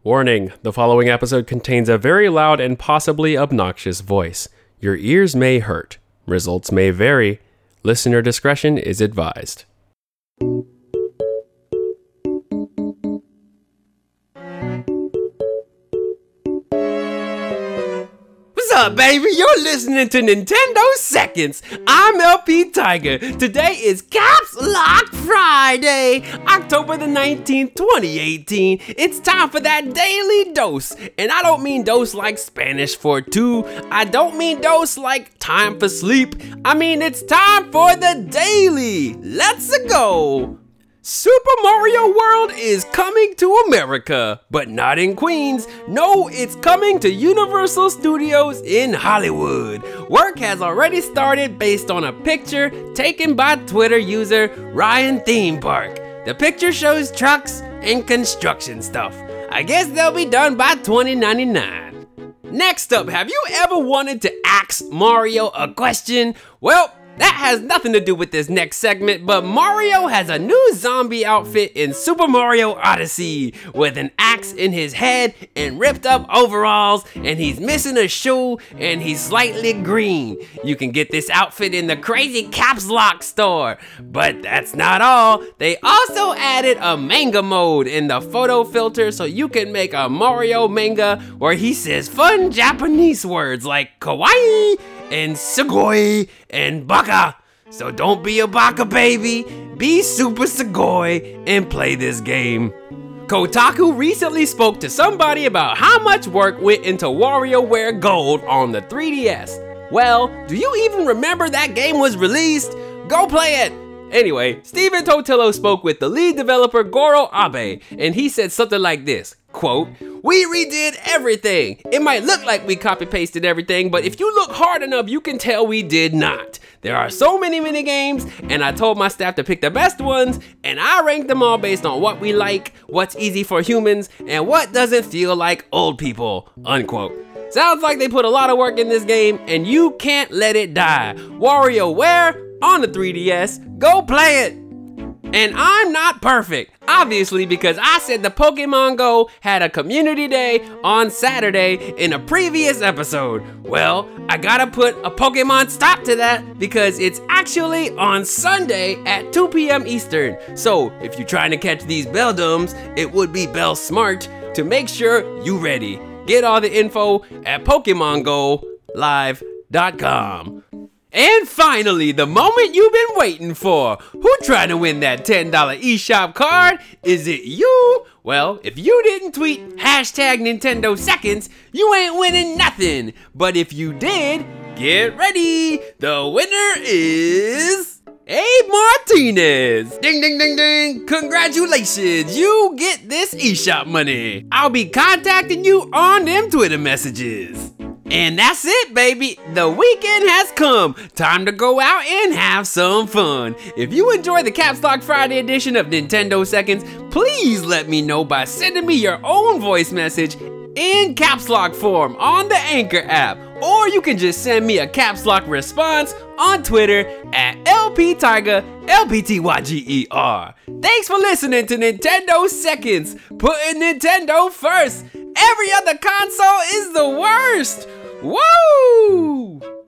Warning, the following episode contains a very loud and possibly obnoxious voice. Your ears may hurt. Results may vary. Listener discretion is advised. What's up, baby? You're listening to Nintendo Seconds. I'm LP Tiger. Today is Caps Lock Friday, October the 19th, 2018. It's time for that daily dose. And I don't mean dose like Spanish for two. I don't mean dose like time for sleep. I mean it's time for the daily. Let's go. Super Mario World is coming to America, but not in Queens. No, it's coming to Universal Studios in Hollywood. Work has already started based on a picture taken by Twitter user Ryan Theme Park. The picture shows trucks and construction stuff. I guess they'll be done by 2099. Next up, have you ever wanted to ask Mario a question? Well, that has nothing to do with this next segment, but Mario has a new zombie outfit in Super Mario Odyssey with an axe in his head and ripped up overalls, and he's missing a shoe and he's slightly green. You can get this outfit in the Crazy Caps Lock store. But that's not all. They also added a manga mode in the photo filter so you can make a Mario manga where he says fun Japanese words like kawaii and sugoi and baka. So don't be a baka baby, be super sugoi and play this game. Kotaku recently spoke to somebody about how much work went into WarioWare Gold on the 3DS. Well, do you even remember that game was released? Go play it! Anyway, Steven Totillo spoke with the lead developer Goro Abe, and he said something like this, quote, "We redid everything. It might look like we copy-pasted everything, but if you look hard enough, you can tell we did not. There are so many mini games, and I told my staff to pick the best ones, and I ranked them all based on what we like, what's easy for humans, and what doesn't feel like old people," unquote. Sounds like they put a lot of work in this game, and you can't let it die. WarioWare on the 3DS, go play it! And I'm not perfect, obviously, because I said the Pokemon Go had a community day on Saturday in a previous episode. Well, I gotta put a Pokemon stop to that because it's actually on Sunday at 2 p.m. Eastern. So if you're trying to catch these Beldums, it would be Bell Smart to make sure you ready. Get all the info at PokemonGoLive.com. And finally, the moment you've been waiting for. Who trying to win that $10 eShop card? Is it you? Well, if you didn't tweet hashtag Nintendo Seconds, you ain't winning nothing. But if you did, get ready. The winner is Abe Martinez. Ding, ding, ding, ding. Congratulations. You get this eShop money. I'll be contacting you on them Twitter messages. And that's it, baby. The weekend has come. Time to go out and have some fun. If you enjoy the Caps Lock Friday edition of Nintendo Seconds, please let me know by sending me your own voice message in Caps Lock form on the Anchor app. Or you can just send me a Caps Lock response on Twitter at LPTiger, LPTYGER. Thanks for listening to Nintendo Seconds, putting Nintendo first. Every other console is the worst. Woo!